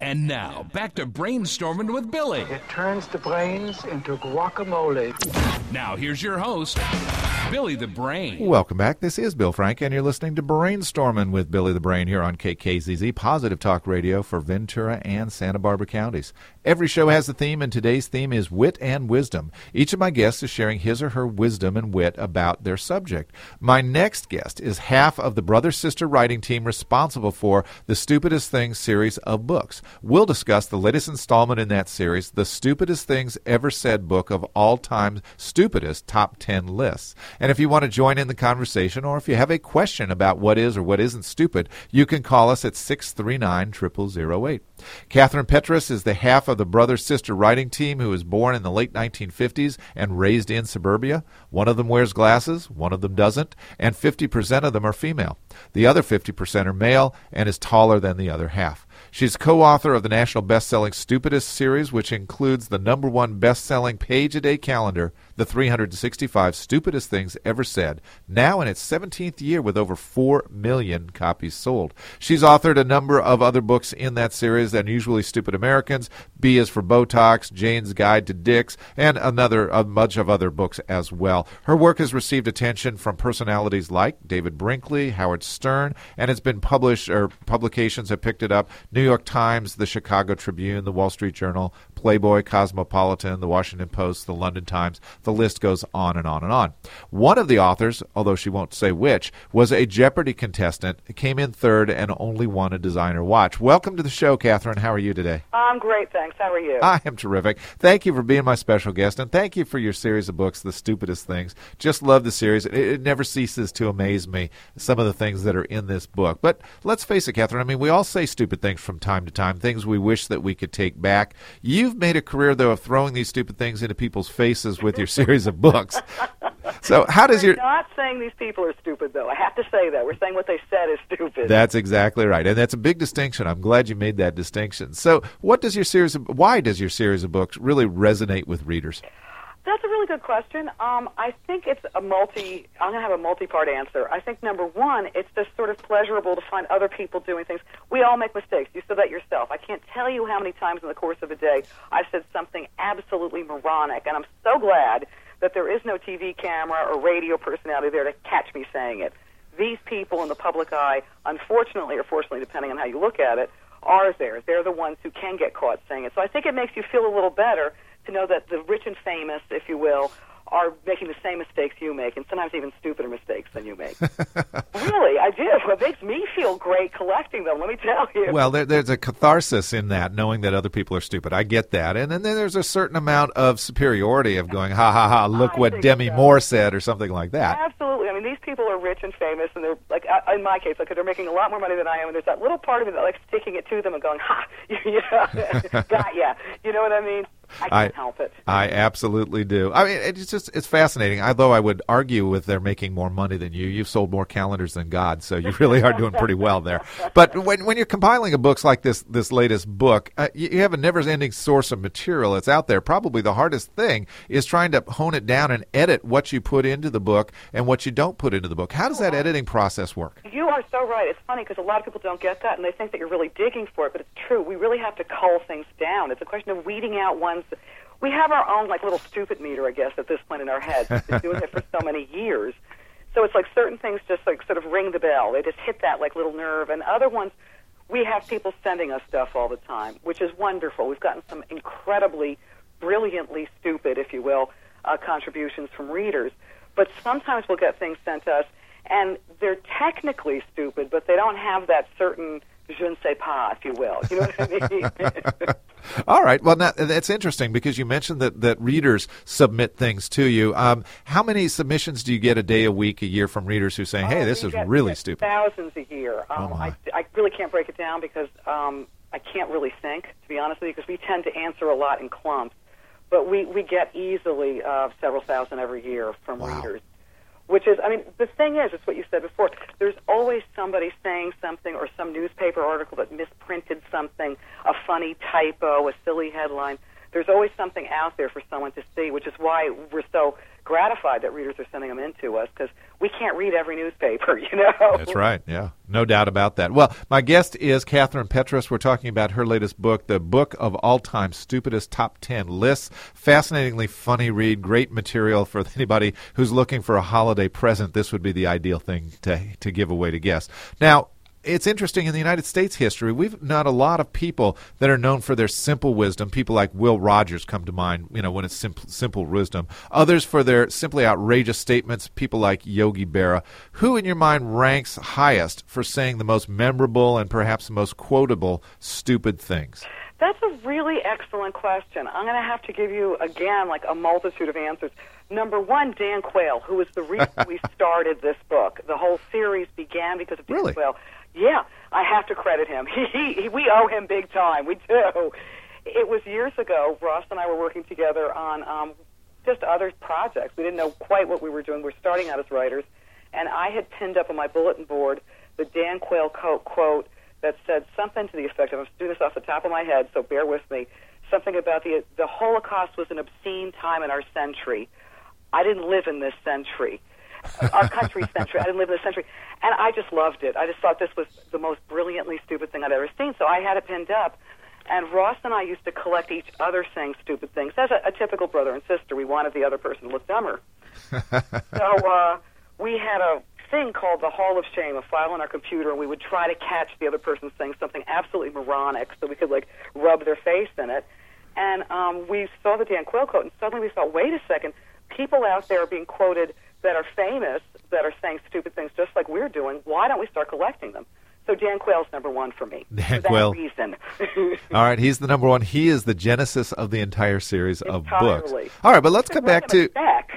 And now, back to Brainstorming with Billy. It turns the brains into guacamole. Now, here's your host, Billy the Brain. Welcome back. This is Bill Frank, and you're listening to Brainstorming with Billy the Brain here on KKZZ, Positive Talk Radio for Ventura and Santa Barbara counties. Every show has a theme, and today's theme is wit and wisdom. Each of my guests is sharing his or her wisdom and wit about their subject. My next guest is half of the brother-sister writing team responsible for the Stupidest Things series of books. We'll discuss the latest installment in that series, the Stupidest Things Ever Said book of all-time stupidest top 10 lists. And if you want to join in the conversation, or if you have a question about what is or what isn't stupid, you can call us at 639-0008. Catherine Petrus is the half of the brother-sister writing team who was born in the late 1950s and raised in suburbia. One of them wears glasses, one of them doesn't, and 50% of them are female. The other 50% are male and is taller than the other half. She's co-author of the national best-selling Stupidest series, which includes the #1 best-selling page-a-day calendar, The 365 Stupidest Things Ever Said, now in its 17th year with over 4 million copies sold. She's authored a number of other books in that series, Unusually Stupid Americans, B is for Botox, Jane's Guide to Dicks, and a bunch of other books as well. Her work has received attention from personalities like David Brinkley, Howard Stern, and it's been published, or publications have picked it up, New York Times, the Chicago Tribune, the Wall Street Journal, Playboy, Cosmopolitan, the Washington Post, the London Times. The list goes on and on and on. One of the authors, although she won't say which, was a Jeopardy contestant, came in third, and only won a designer watch. Welcome to the show, Catherine. How are you today? I'm great, thanks. How are you? I am terrific. Thank you for being my special guest, and thank you for your series of books, The Stupidest Things. Just love the series. It never ceases to amaze me, some of the things that are in this book. But let's face it, Catherine, I mean, we all say stupid things from time to time, things we wish that we could take back. You've made a career, though, of throwing these stupid things into people's faces with your series of books. So how does We're not saying these people are stupid, though. I have to say that. We're saying what they said is stupid. That's exactly right, and that's a big distinction. I'm glad you made that distinction. So why does your series of books really resonate with readers? That's a really good question. I think it's I'm going to have a multi-part answer. I think, number one, it's just sort of pleasurable to find other people doing things. We all make mistakes. You said that yourself. I can't tell you how many times in the course of a day I've said something absolutely moronic, and I'm so glad that there is no TV camera or radio personality there to catch me saying it. These people in the public eye, unfortunately or fortunately, depending on how you look at it, are there. They're the ones who can get caught saying it. So I think it makes you feel a little better to know that the rich and famous, if you will, are making the same mistakes you make, and sometimes even stupider mistakes than you make. Really, I do. It makes me feel great collecting them, let me tell you. Well, there's a catharsis in that, knowing that other people are stupid. I get that. And then there's a certain amount of superiority of going, ha, ha, ha, look what Demi Moore said, or something like that. Absolutely. I mean, these people are rich and famous, and they're, like, in my case, like, they're making a lot more money than I am, and there's that little part of me that likes sticking it to them and going, ha, got ya. You know what I mean? I can't help it. I absolutely do. I mean, it's fascinating. Although I would argue with they're making more money than you. You've sold more calendars than God, so you really are doing pretty well there. But when you're compiling a book like this latest book, you have a never-ending source of material that's out there. Probably the hardest thing is trying to hone it down and edit what you put into the book and what you don't put into the book. How does that editing process work? You are so right. It's funny because a lot of people don't get that, and they think that you're really digging for it, but it's true. We really have to cull things down. It's a question of weeding out ones. We have our own, like, little stupid meter, I guess, at this point in our heads. We've been doing it for so many years. So it's like certain things just, like, sort of ring the bell. They just hit that, like, little nerve. And other ones, we have people sending us stuff all the time, which is wonderful. We've gotten some incredibly, brilliantly stupid, if you will, contributions from readers. But sometimes we'll get things sent to us, and they're technically stupid, but they don't have that certain je ne sais pas, if you will. You know what I mean? All right. Well, now, that's interesting because you mentioned that readers submit things to you. How many submissions do you get a day, a week, a year from readers who say, hey, this is really stupid? Thousands a year. I really can't break it down because I can't really think, to be honest with you, because we tend to answer a lot in clumps. But we get easily several thousand every year from readers. Which is, I mean, the thing is, it's what you said before, there's always somebody saying something or some newspaper article that misprinted something, a funny typo, a silly headline. there's always something out there for someone to see, which is why we're so gratified that readers are sending them in to us, because we can't read every newspaper, you know. That's right, yeah. No doubt about that. Well, my guest is Catherine Petras. We're talking about her latest book, The Book of All-Time Stupidest Top 10 Lists. Fascinatingly funny read, great material for anybody who's looking for a holiday present. This would be the ideal thing to give away to guests. Now, it's interesting, in the United States history, we've not a lot of people that are known for their simple wisdom. People like Will Rogers come to mind, when it's simple wisdom. Others for their simply outrageous statements, people like Yogi Berra. Who, in your mind, ranks highest for saying the most memorable and perhaps the most quotable stupid things? That's a really excellent question. I'm going to have to give you, again, like a multitude of answers. Number one, Dan Quayle, who was the reason we started this book. The whole series began because of Dan Quayle. Yeah, I have to credit him. We owe him big time. We do. It was years ago. Ross and I were working together on just other projects. We didn't know quite what we were doing. We were starting out as writers. And I had pinned up on my bulletin board the Dan Quayle quote that said something to the effect of, I'm doing this off the top of my head, so bear with me, something about the Holocaust was an obscene time in our century. I didn't live in this century. Our country's century. I didn't live in this century. And I just loved it. I just thought this was the most brilliantly stupid thing I'd ever seen. So I had it pinned up. And Ross and I used to collect each other saying stupid things. As a typical brother and sister, we wanted the other person to look dumber. So we had a thing called the Hall of Shame, a file on our computer, and we would try to catch the other person saying something absolutely moronic so we could, rub their face in it. And we saw the Dan Quayle quote, and suddenly we thought, wait a second, people out there are being quoted that are famous, that are saying stupid things just like we're doing. Why don't we start collecting them? So Dan Quayle's number one for me. Dan for Quayle. That reason. All right, he's the number one. He is the genesis of the entire series of books. All right, but let's come back to...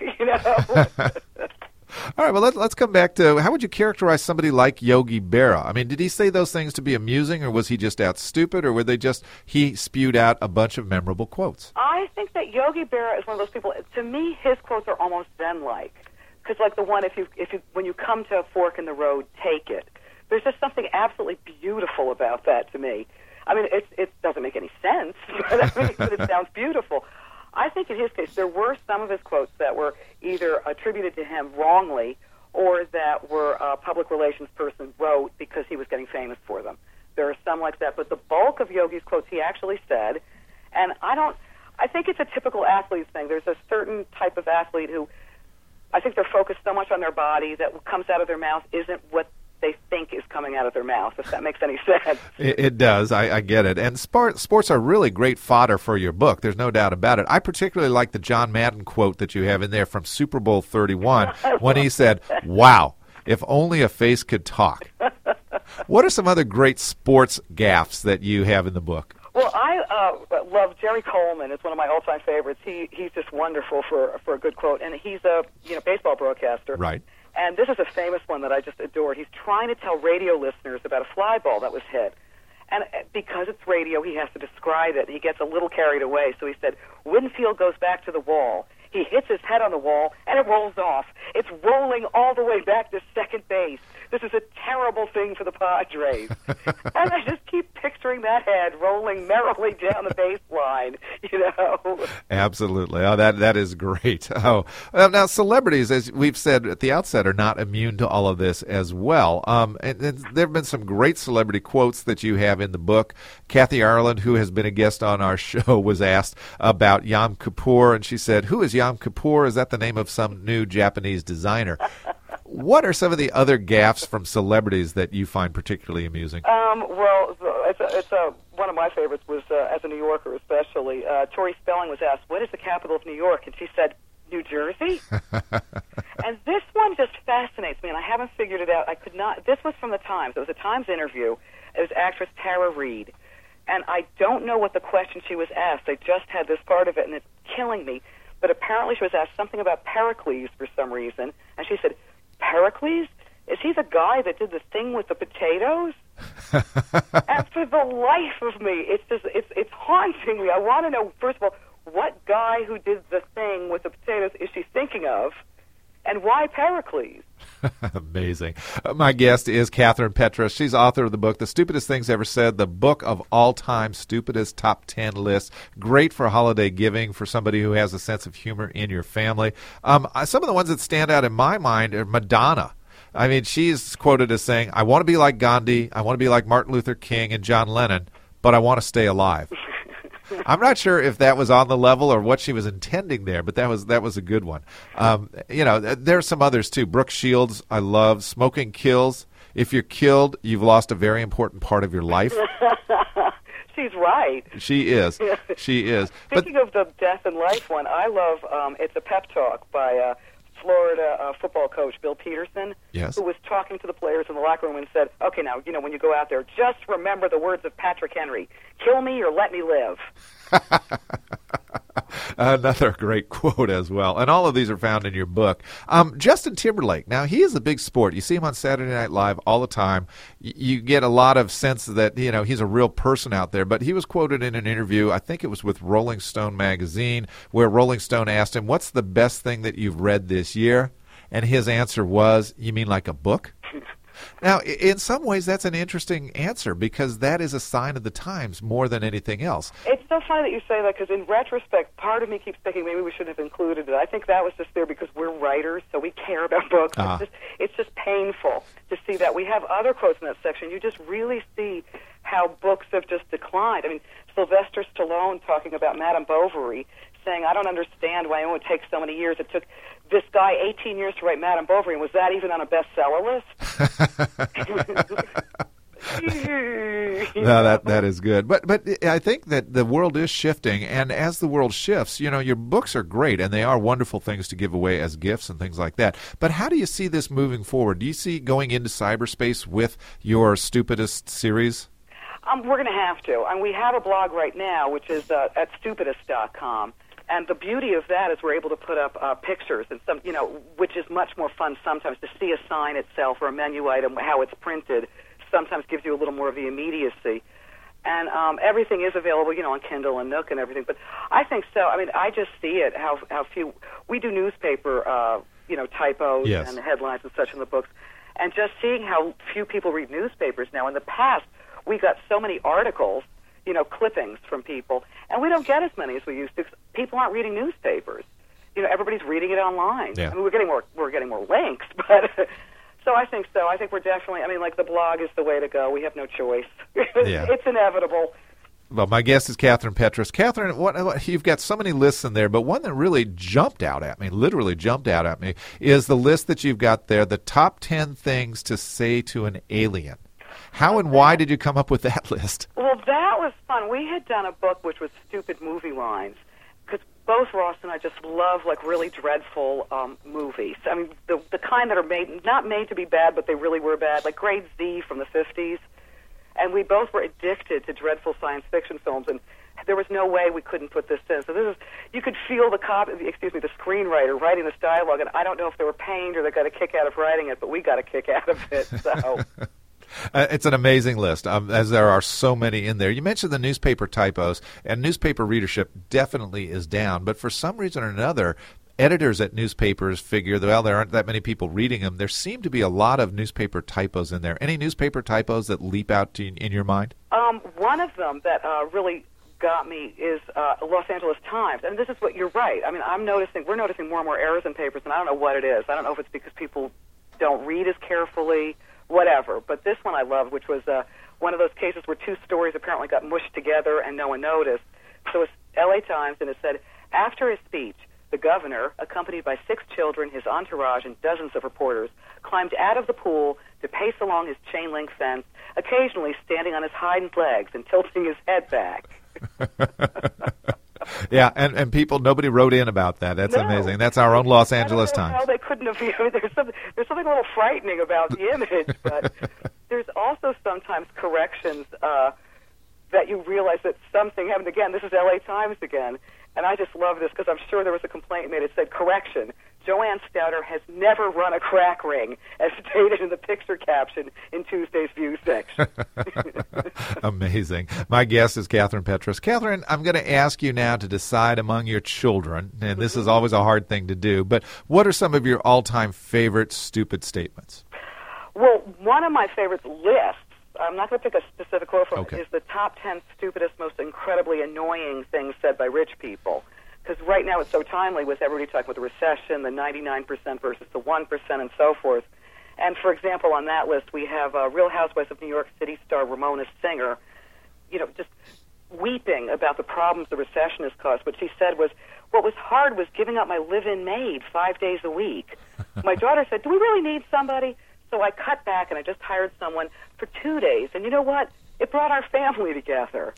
All right, well, let's come back to, how would you characterize somebody like Yogi Berra? I mean, did he say those things to be amusing, or was he just out stupid, or were they just, he spewed out a bunch of memorable quotes? I think that Yogi Berra is one of those people, to me, his quotes are almost Zen-like. Because like the one, when you come to a fork in the road, take it. There's just something absolutely beautiful about that to me. I mean, it doesn't make any sense, but it sounds beautiful. I think in his case, there were some of his quotes that were either attributed to him wrongly or that were a public relations person wrote because he was getting famous for them. There are some like that, but the bulk of Yogi's quotes he actually said, and I think it's a typical athlete thing. There's a certain type of athlete who, I think they're focused so much on their body that what comes out of their mouth isn't what they think is coming out of their mouth, if that makes any sense. It does. I get it. And sports are really great fodder for your book. There's no doubt about it. I particularly like the John Madden quote that you have in there from Super Bowl 31 when he said, "Wow, if only a face could talk." What are some other great sports gaffes that you have in the book? Well, I love Jerry Coleman. It's one of my all-time favorites. He's just wonderful for a good quote, and he's a baseball broadcaster. Right. And this is a famous one that I just adored. He's trying to tell radio listeners about a fly ball that was hit. And because it's radio, he has to describe it. He gets a little carried away. So he said, Winfield goes back to the wall. He hits his head on the wall, and it rolls off. It's rolling all the way back to second base. This is a terrible thing for the Padres. And I just keep picturing that head rolling merrily down the baseline, Absolutely. Oh, that is great. Oh, now celebrities, as we've said at the outset, are not immune to all of this as well. And there have been some great celebrity quotes that you have in the book. Kathy Ireland, who has been a guest on our show, was asked about Yom Kippur, and she said, "Who is Yom Kippur? Is that the name of some new Japanese designer?" What are some of the other gaffes from celebrities that you find particularly amusing? Well, one of my favorites was, as a New Yorker especially, Tori Spelling was asked, "What is the capital of New York?" And she said, "New Jersey." And this one just fascinates me, and I haven't figured it out. I could not. This was from the Times. It was a Times interview. It was actress Tara Reid. And I don't know what the question she was asked. I just had this part of it, and it's killing me. But apparently she was asked something about Pericles for some reason, and she said, "Pericles? Is he the guy that did the thing with the potatoes?" And for the life of me, it's haunting me. I want to know, first of all, what guy who did the thing with the potatoes is she thinking of, and why Pericles? Amazing. My guest is Catherine Petras. She's author of the book, The Stupidest Things Ever Said, the book of all-time stupidest top 10 lists. Great for holiday giving for somebody who has a sense of humor in your family. Some of the ones that stand out in my mind are Madonna. I mean, she's quoted as saying, I want to be like Gandhi, I want to be like Martin Luther King and John Lennon, but I want to stay alive. I'm not sure if that was on the level or what she was intending there, but that was a good one. There are some others too. Brooke Shields, I love. Smoking kills. If you're killed, you've lost a very important part of your life. She's right. She is. She is. Speaking of the death and life one, I love It's a Pep Talk by Florida football coach Bill Peterson, yes, who was talking to the players in the locker room and said, okay, now, when you go out there, just remember the words of Patrick Henry, kill me or let me live. Another great quote as well. And all of these are found in your book. Justin Timberlake, now he is a big sport. You see him on Saturday Night Live all the time. You get a lot of sense that, he's a real person out there. But he was quoted in an interview, I think it was with Rolling Stone magazine, where Rolling Stone asked him, what's the best thing that you've read this year? And his answer was, you mean like a book? Now, in some ways, that's an interesting answer because that is a sign of the times more than anything else. It's so funny that you say that because in retrospect, part of me keeps thinking maybe we shouldn't have included it. I think that was just there because we're writers, so we care about books. It's just painful to see that. We have other quotes in that section. You just really see how books have just declined. I mean, Sylvester Stallone talking about Madame Bovary, saying, I don't understand why it would take so many years. It took this guy 18 years to write Madame Bovary, and was that even on a bestseller list? No, that is good. But I think that the world is shifting, and as the world shifts, your books are great, and they are wonderful things to give away as gifts and things like that. But how do you see this moving forward? Do you see going into cyberspace with your Stupidest series? We're going to have to. And we have a blog right now, which is at stupidest.com. And the beauty of that is we're able to put up pictures, and some, which is much more fun sometimes to see a sign itself or a menu item, how it's printed. Sometimes gives you a little more of the immediacy. And everything is available, on Kindle and Nook and everything. But I think so. I mean, I just see it, how few. We do newspaper, typos yes, and headlines and such in the books. And just seeing how few people read newspapers now. In the past, we got so many articles, clippings from people, and we don't get as many as we used to. People aren't reading newspapers. Everybody's reading it online. Yeah. I mean, we're getting more links, but so I think so. I think we're definitely. I mean, like the blog is the way to go. We have no choice. Yeah. It's inevitable. Well, my guest is Catherine Petras. Catherine, what, you've got so many lists in there, but one that really jumped out at me, literally jumped out at me, is the list that you've got there, the top 10 things to say to an alien. How and why did you come up with that list? Well, that was fun. We had done a book which was stupid movie lines, because both Ross and I just love really dreadful movies. I mean, the kind that are not made to be bad, but they really were bad, like Grade Z from the 50s. And we both were addicted to dreadful science fiction films, and there was no way we couldn't put this in. So you could feel the screenwriter writing this dialogue, and I don't know if they were pained or they got a kick out of writing it, but we got a kick out of it. So. It's an amazing list, as there are so many in there. You mentioned the newspaper typos, and newspaper readership definitely is down. But for some reason or another, editors at newspapers figure that, well, there aren't that many people reading them. There seem to be a lot of newspaper typos in there. Any newspaper typos that leap out in your mind? One of them that really got me is Los Angeles Times. And this is what you're right. I mean, we're noticing more and more errors in papers, and I don't know what it is. I don't know if it's because people don't read as carefully, whatever. But this one I love, which was one of those cases where two stories apparently got mushed together and no one noticed. So it's LA Times, and it said, after his speech, the governor, accompanied by 6 children, his entourage, and dozens of reporters, climbed out of the pool to pace along his chain-link fence, occasionally standing on his hind legs and tilting his head back. Yeah, and nobody wrote in about that. That's amazing. That's our own Los Angeles Times. How they couldn't have. There's something a little frightening about the image, but there's also sometimes corrections that you realize that something happened. Again, this is LA Times again, And I just love this because I'm sure there was a complaint made. It said, correction, Joanne Stouter has never run a crack ring, as stated in the picture caption in Tuesday's View section. Amazing. My guest is Catherine Petras. Catherine, I'm going to ask you now to decide among your children, and this is always a hard thing to do, but what are some of your all-time favorite stupid statements? Well, one of my favorite lists, I'm not going to pick a specific quote from it, is the top 10 stupidest, most incredibly annoying things said by rich people. Because right now it's so timely with everybody talking about the recession, the 99% versus the 1% and so forth. And, for example, on that list we have Real Housewives of New York City star Ramona Singer, just weeping about the problems the recession has caused. What she said was, what was hard was giving up my live-in maid 5 days a week. My daughter said, do we really need somebody? So I cut back and I just hired someone for 2 days. And you know what? It brought our family together.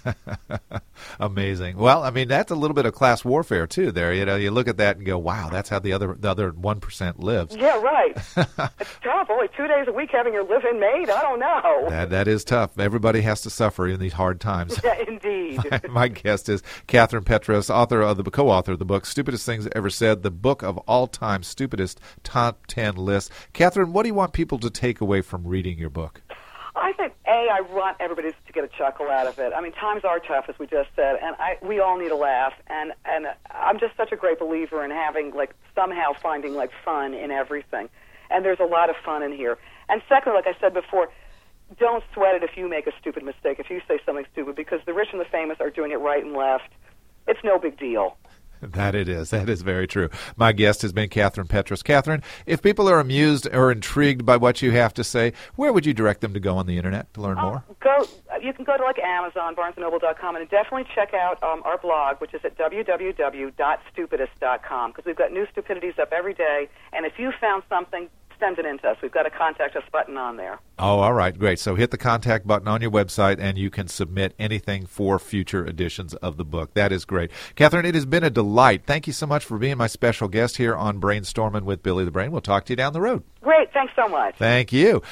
Amazing. Well, I mean, that's a little bit of class warfare, too, there. You look at that and go, wow, that's how the other 1% lives. Yeah, right. It's tough. Only 2 days a week having your live-in maid? I don't know. That is tough. Everybody has to suffer in these hard times. Yeah, indeed. My guest is Catherine Petras, co-author of the book, Stupidest Things Ever Said, the book of all-time stupidest top 10 lists. Catherine, what do you want people to take away from reading your book? I think, I want everybody to get a chuckle out of it. I mean, times are tough, as we just said, and we all need a laugh. And I'm just such a great believer in having, somehow finding, fun in everything. And there's a lot of fun in here. And secondly, like I said before, don't sweat it if you make a stupid mistake, if you say something stupid, because the rich and the famous are doing it right and left. It's no big deal. That it is. That is very true. My guest has been Catherine Petras. Catherine, if people are amused or intrigued by what you have to say, where would you direct them to go on the Internet to learn more? You can go to Amazon, BarnesandNoble.com, and definitely check out our blog, which is at www.stupidest.com, because we've got new stupidities up every day. And if you found something, send it in to us. We've got a Contact Us button on there. Oh, all right. Great. So hit the contact button on your website, and you can submit anything for future editions of the book. That is great. Catherine, it has been a delight. Thank you so much for being my special guest here on Brainstorming with Billy the Brain. We'll talk to you down the road. Great. Thanks so much. Thank you.